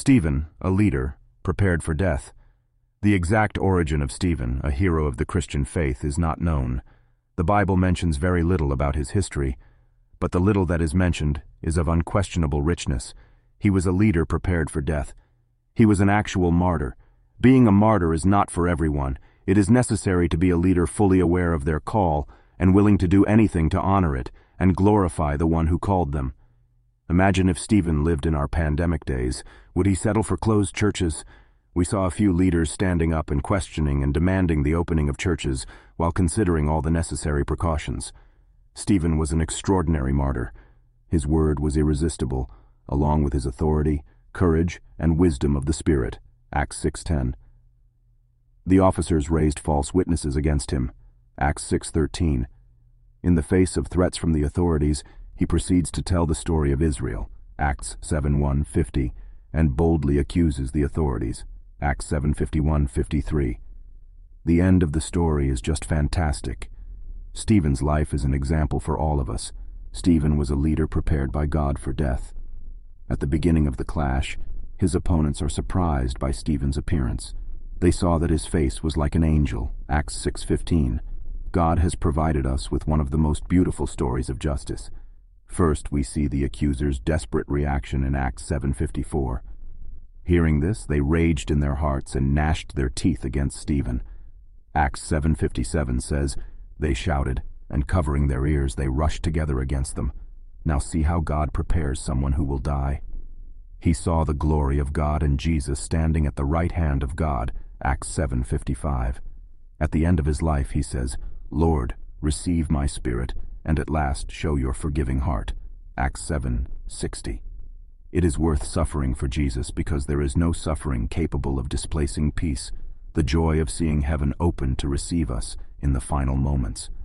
Stephen, a leader, prepared for death. The exact origin of Stephen, a hero of the Christian faith, is not known. The Bible mentions very little about his history, but the little that is mentioned is of unquestionable richness. He was a leader prepared for death. He was an actual martyr. Being a martyr is not for everyone. It is necessary to be a leader fully aware of their call and willing to do anything to honor it and glorify the one who called them. Imagine if Stephen lived in our pandemic days. Would he settle for closed churches? We saw a few leaders standing up and questioning and demanding the opening of churches while considering all the necessary precautions. Stephen was an extraordinary martyr. His word was irresistible, along with his authority, courage, and wisdom of the Spirit. Acts 6:10. The officers raised false witnesses against him. Acts 6:13. In the face of threats from the authorities, he proceeds to tell the story of Israel. Acts 7:1-50, and boldly accuses the authorities. Acts 7:51-53. The end of the story is just fantastic. Stephen's life is an example for all of us. Stephen was a leader prepared by God for death. At the beginning of the clash, his opponents are surprised by Stephen's appearance. They saw that his face was like an angel. Acts 6:15. God has provided us with one of the most beautiful stories of justice. First, we see the accuser's desperate reaction in Acts 7:54. Hearing this, they raged in their hearts and gnashed their teeth against Stephen. Acts 7:57 says, "They shouted, and covering their ears, they rushed together against them." Now see how God prepares someone who will die. He saw the glory of God and Jesus standing at the right hand of God. Acts 7:55. At the end of his life, he says, "Lord, receive my spirit, and at last show your forgiving heart." Acts 7:60. It is worth suffering for Jesus because there is no suffering capable of displacing peace, the joy of seeing heaven open to receive us in the final moments.